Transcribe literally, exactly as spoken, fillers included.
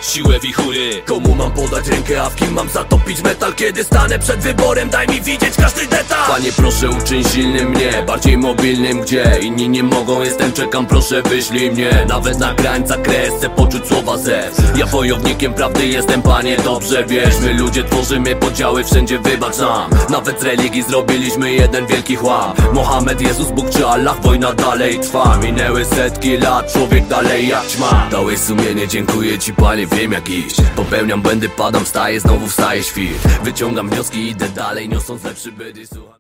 siłę wichury. Komu mam podać rękę, a w kim mam zatopić metal? Kiedy stanę przed wyborem, daj mi widzieć każdy detal. Panie, proszę uczyń silnym mnie, bardziej mobilnym, gdzie inni nie mogą, jestem, czekam, proszę wyślij mnie. Nawet na krańca kres, chcę poczuć słowa zew. Ja wojownikiem prawdy jestem, Panie, dobrze wiesz. My ludzie tworzymy podziały, wszędzie wybacz nam. Nawet z religii zrobiliśmy jeden wielki chłam. Mohamed, Jezus, Bóg czy Allah, wojna dalej trwa. Minęły setki lat, człowiek dalej jak ćma. Dałeś sumienie, dziękuję Ci, Panie, wiem jak iść. Popełniam błędy, padam, wstaję, znowu wstaje świt. Wyciągam wnioski, idę dalej, niosąc lepszy byt i słucham.